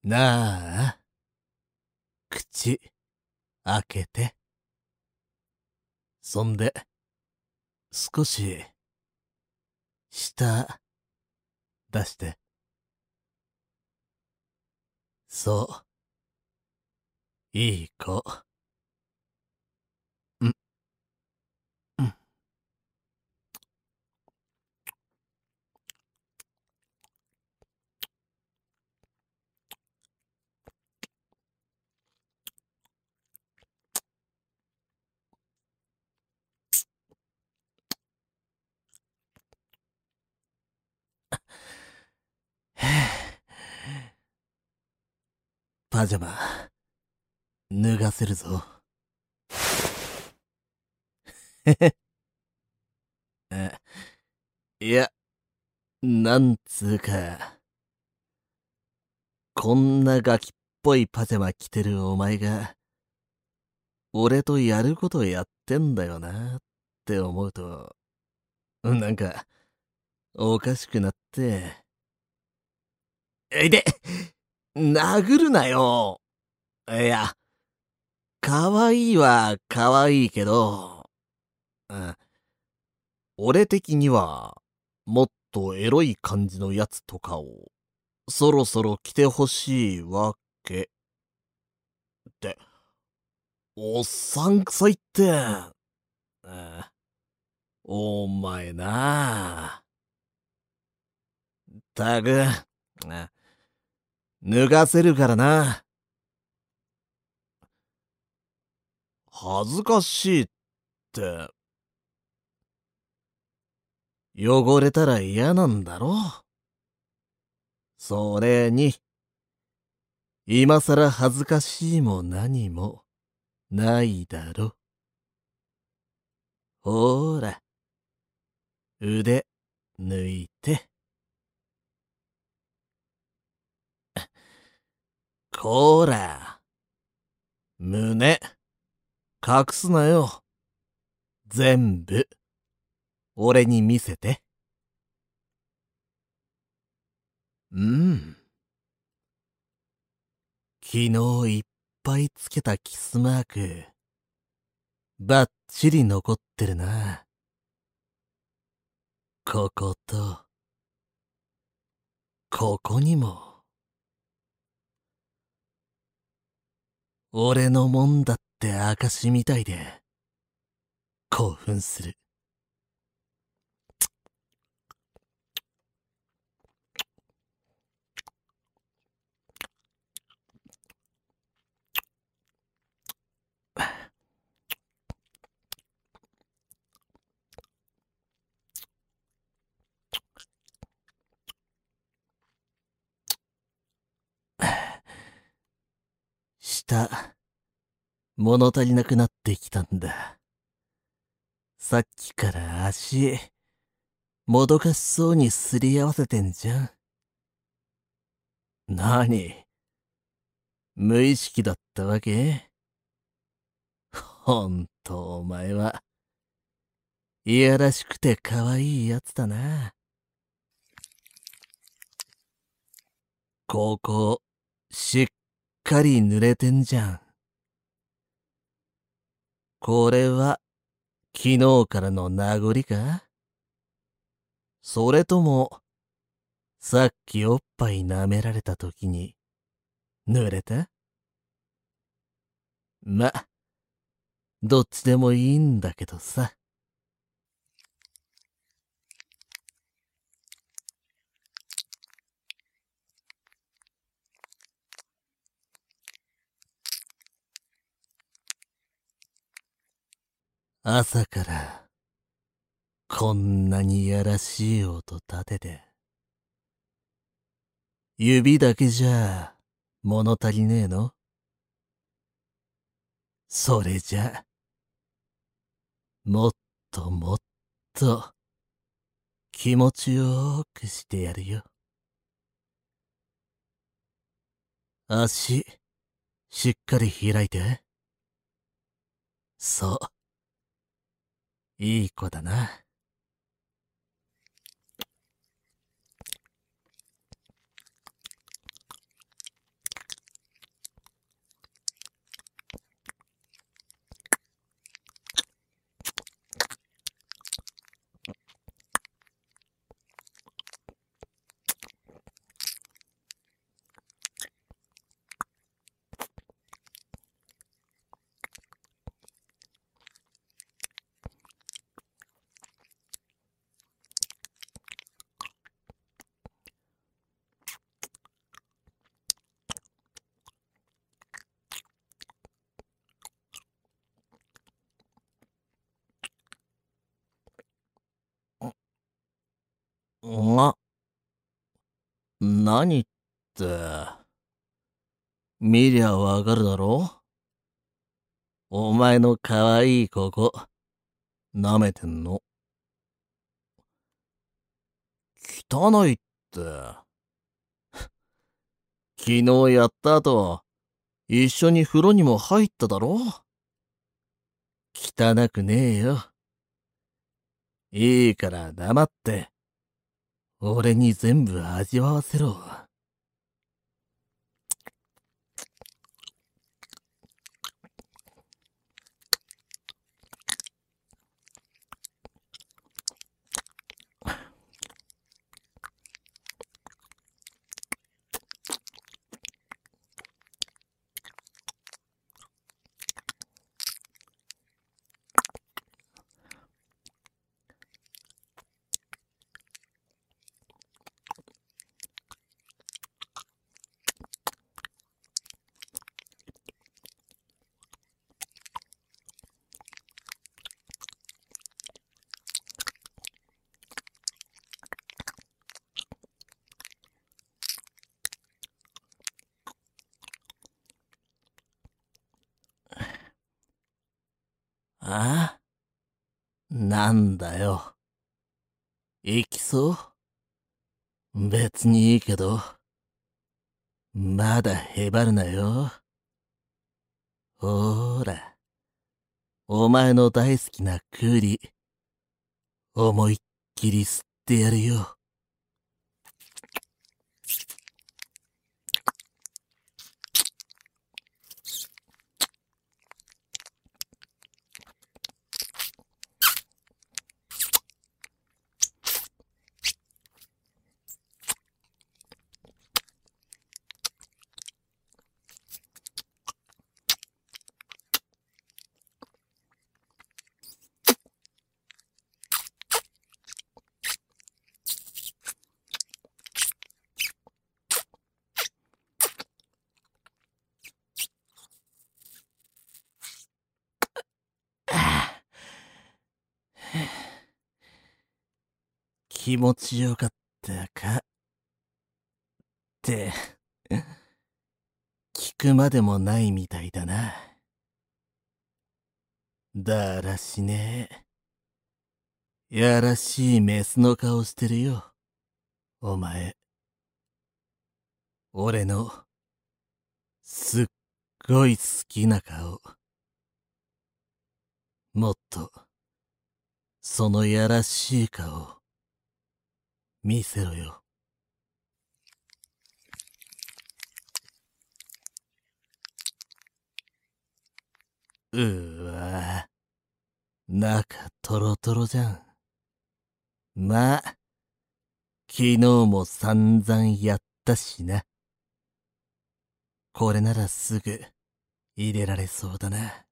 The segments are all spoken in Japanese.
なあ、口開けて。そんで、少し、舌出して。そう。いい子。ん、ん。パジャマ、脱がせるぞ。へへ。いや、なんつうか、こんなガキっぽいパジャマ着てるお前が、俺とやることやってんだよなって思うと、なんか、おかしくなって。殴るなよ。いや、可愛いは可愛いけど、うん、俺的には、もっとエロい感じのやつとかを、そろそろ着てほしいわけ。って、おっさんくさいって、お前なあ。たく、脱がせるからな。恥ずかしいって、汚れたら嫌なんだろ。それに、今さら恥ずかしいも何もないだろ。ほーら、腕抜いて。こーら、胸、隠すなよ。全部、俺に見せて。うん。昨日いっぱいつけたキスマーク、バッチリ残ってるな。ここと、ここにも。俺のもんだって証みたいで、興奮する。舌、物足りなくなってきたんだ。さっきから足、もどかしそうにすり合わせてんじゃん。なに、無意識だったわけ？ほんとお前は、いやらしくて可愛いやつだな。ここ、しっかり濡れてんじゃん。これは、昨日からの名残か？それとも、さっきおっぱい舐められた時に、濡れた？ま、どっちでもいいんだけどさ。朝から、こんなにやらしい音立てて。指だけじゃ、物足りねえの？それじゃ、もっともっと、気持ちよくしてやるよ。足、しっかり開いて。そう。いい子だな。 何って、見りゃわかるだろ？お前のかわいいここ、舐めてんの。汚いって、昨日やった後、一緒に風呂にも入っただろ？汚くねえよ。いいから黙って、俺に全部味わわせろ。あ？なんだよ。行きそう？別にいいけど、まだへばるなよ。ほーら、お前の大好きな栗、思いっきり吸ってやるよ。気持ちよかったかって聞くまでもないみたいだな。だらしねえ。やらしいメスの顔してるよ。お前。俺のすっごい好きな顔。もっとそのやらしい顔見せろよ。うーわ、中トロトロじゃん。まあ、昨日も散々やったしな。これならすぐ入れられそうだな。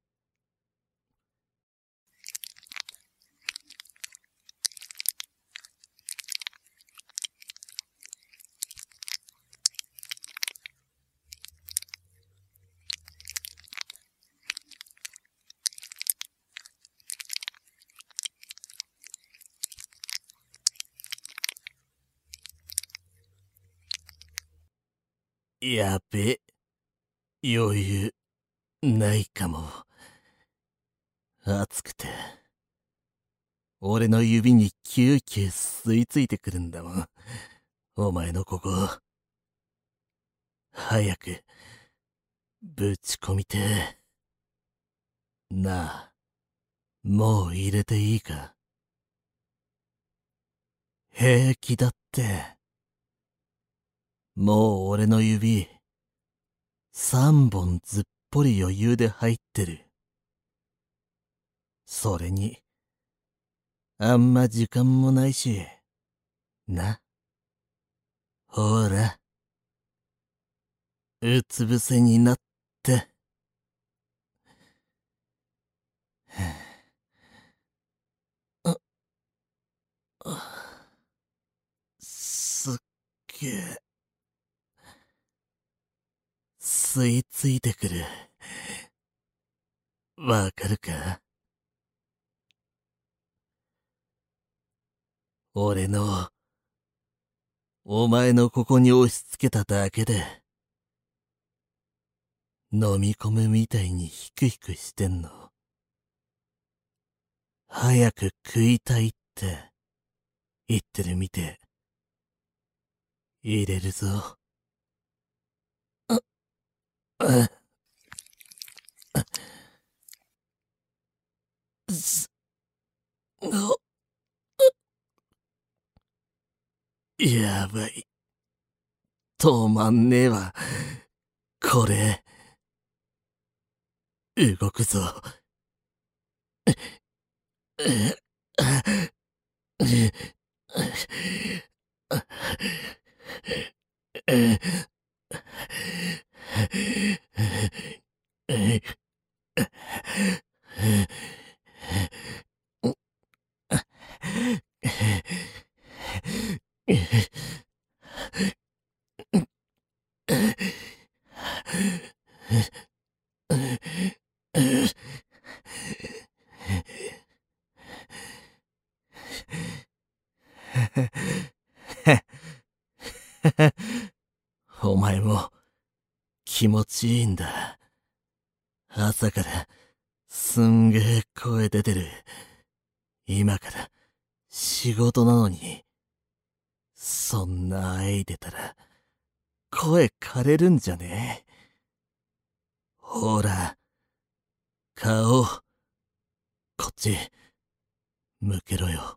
やべ、余裕ないかも。熱くて、俺の指にキューキュー吸い付いてくるんだもん。お前のここ。早く、ぶち込みてえ。なあ、もう入れていいか？平気だって。もう俺の指、3本ずっぽり余裕で入ってる。それに、あんま時間もないし、な。ほら、うつ伏せになって。あ、すっげえ、吸い付いてくる。わかるか？俺の、 お前のここに押し付けただけで、飲み込むみたいにヒクヒクしてんの。早く食いたいって言ってるみて。入れるぞ。やばい。止まんねえわ。これ。動くぞ。お前も気持ちいいんだ。朝からすんげえ声出てる。今から仕事なのに、そんなあいでたら声枯れるんじゃねえ。ほら、顔、こっち、向けろよ。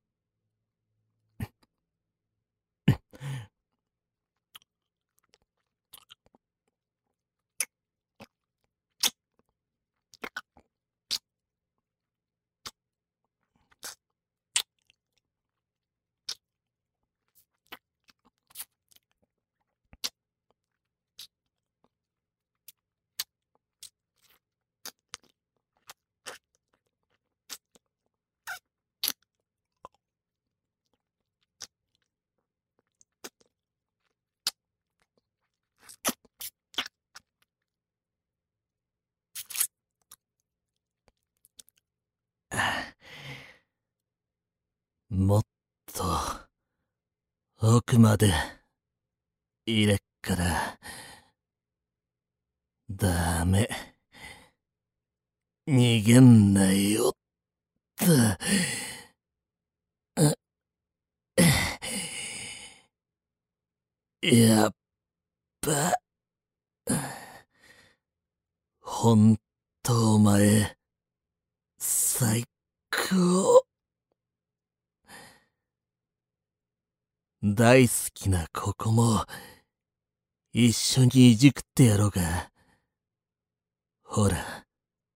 もっと、奥まで、入れっから、ダメ。逃げんなよ、って。やっば。ほんとお前、最高。大好きなここも、一緒にいじくってやろうか。ほら、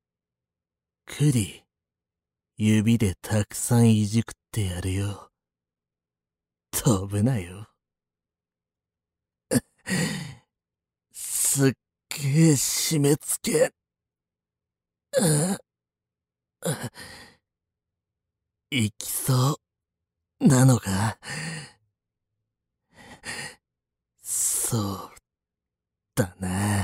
栗、指でたくさんいじくってやるよ。飛ぶなよ。すっげえ締め付け。いきそうなのか。そうだな。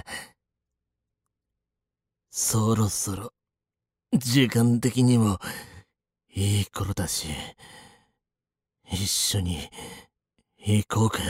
そろそろ時間的にもいい頃だし、一緒に行こうか。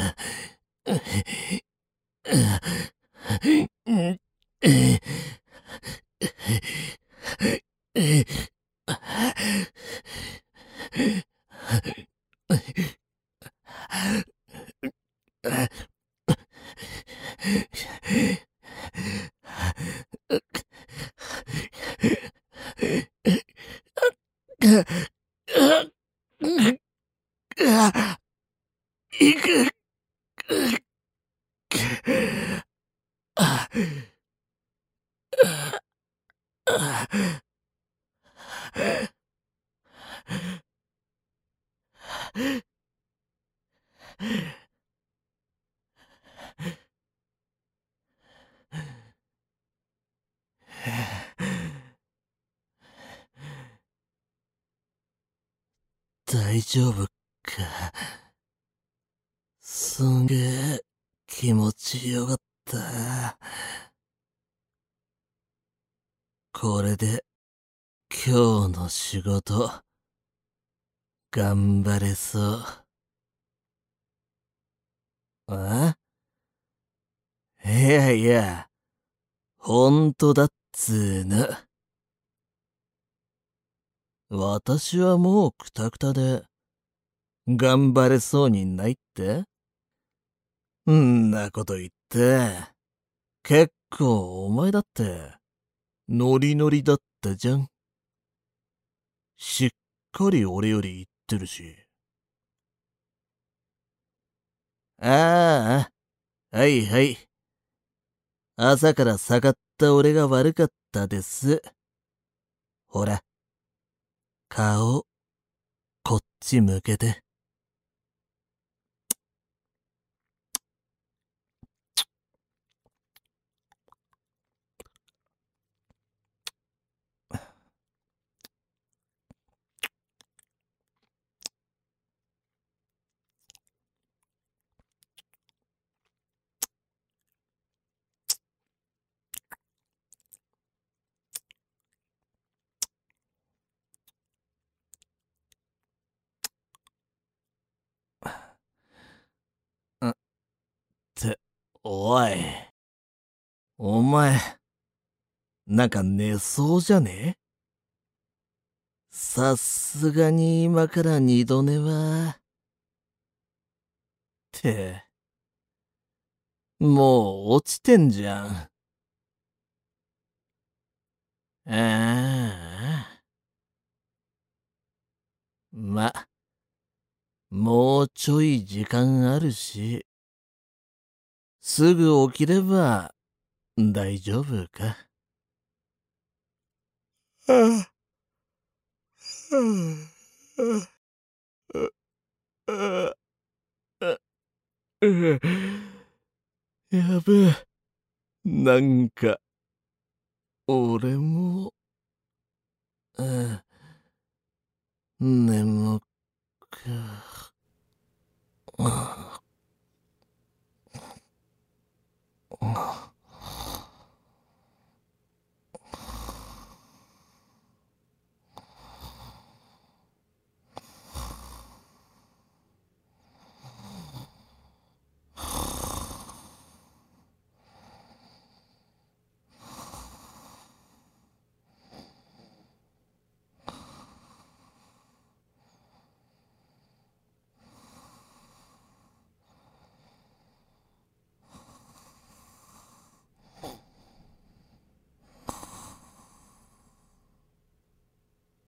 行く。大丈夫か。すんげえ気持ちよかった。これで今日の仕事頑張れそう。 あいやいや、ほんとだっつーの。私はもうクタクタで、頑張れそうにないってんなこと言って、結構お前だって、ノリノリだったじゃん。しっかり俺より言ってるし。ああ、はいはい。朝から下がった俺が悪かったです。ほら、顔、こっち向けて。って、おい。お前、なんか寝そうじゃねさすがに今から二度寝は。って、もう落ちてんじゃん。ああ。ま、もうちょい時間あるし、すぐ起きれば大丈夫か。あやべえ。なんか、俺も、眠く、